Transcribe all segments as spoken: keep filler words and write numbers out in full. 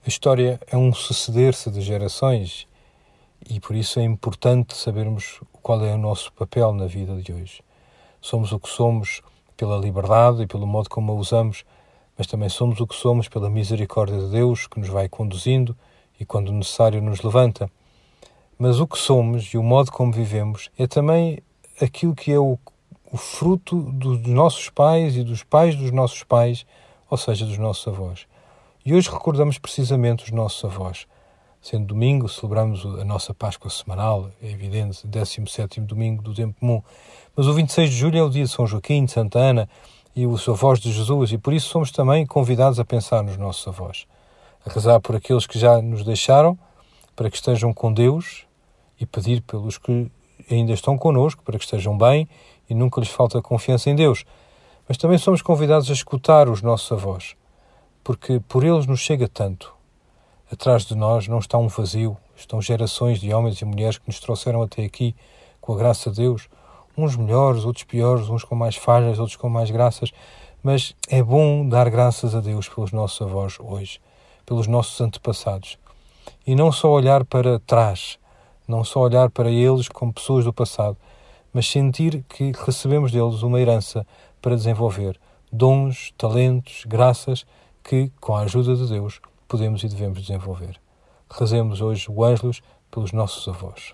história é um suceder-se de gerações e por isso é importante sabermos qual é o nosso papel na vida de hoje. Somos o que somos pela liberdade e pelo modo como a usamos, mas também somos o que somos pela misericórdia de Deus que nos vai conduzindo e, quando necessário, nos levanta. Mas o que somos e o modo como vivemos é também aquilo que é o, o fruto dos nossos pais e dos pais dos nossos pais, ou seja, dos nossos avós. E hoje recordamos precisamente os nossos avós. Sendo domingo, celebramos a nossa Páscoa semanal, é evidente, décimo sétimo domingo do tempo comum. Mas o vinte e seis de julho é o dia de São Joaquim, de Santa Ana e os avós de Jesus, e por isso somos também convidados a pensar nos nossos avós. A rezar por aqueles que já nos deixaram, para que estejam com Deus, e pedir pelos que ainda estão connosco, para que estejam bem e nunca lhes falta confiança em Deus. Mas também somos convidados a escutar os nossos avós, porque por eles nos chega tanto. Atrás de nós não está um vazio, estão gerações de homens e mulheres que nos trouxeram até aqui, com a graça de Deus, uns melhores, outros piores, uns com mais falhas, outros com mais graças, mas é bom dar graças a Deus pelos nossos avós hoje, pelos nossos antepassados. E não só olhar para trás, não só olhar para eles como pessoas do passado, mas sentir que recebemos deles uma herança para desenvolver dons, talentos, graças que, com a ajuda de Deus, podemos e devemos desenvolver. Rezemos hoje o Ângelus pelos nossos avós.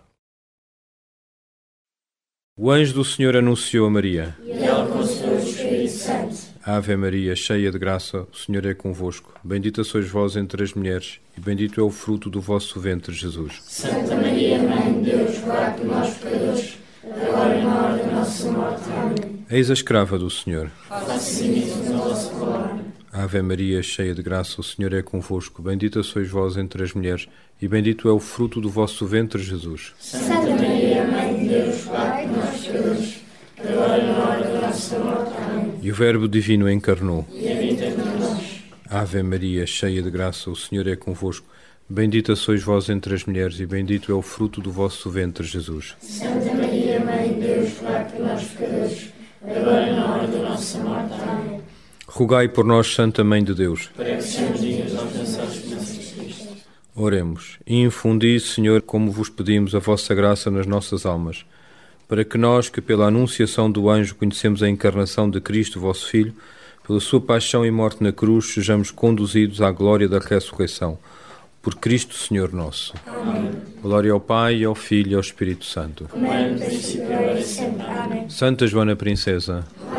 O anjo do Senhor anunciou a Maria. E ela concebeu o Espírito Santo. Ave Maria, cheia de graça, o Senhor é convosco. Bendita sois vós entre as mulheres, e bendito é o fruto do vosso ventre, Jesus. Santa Maria, Mãe de Deus, rogai por nós, pecadores, agora e na hora da nossa morte. Amém. Eis a escrava do Senhor. Faça-se nisso na vossa palavra. Ave Maria, cheia de graça, o Senhor é convosco. Bendita sois vós entre as mulheres, e bendito é o fruto do vosso ventre, Jesus. Santa Maria, Mãe de Deus, rogai por nós, pecadores, agora e na hora da nossa morte. Amém. E o Verbo Divino encarnou. E habita entre nós. Ave Maria, cheia de graça, o Senhor é convosco. Bendita sois vós entre as mulheres, e bendito é o fruto do vosso ventre, Jesus. Santa Maria, Mãe de Deus, rogai por nós, pecadores, agora e na hora da nossa morte. Amém. Rogai por nós, Santa Mãe de Deus. Para que sejamos dignos de alcançar as promessas de Cristo. Oremos. E infundi, Senhor, como vos pedimos, a vossa graça nas nossas almas, para que nós, que pela anunciação do anjo conhecemos a encarnação de Cristo, vosso Filho, pela sua paixão e morte na cruz, sejamos conduzidos à glória da ressurreição. Por Cristo, Senhor nosso. Amém. Glória ao Pai, ao Filho e ao Espírito Santo. Como é no princípio, agora e sempre. Amém. Santa Joana Princesa,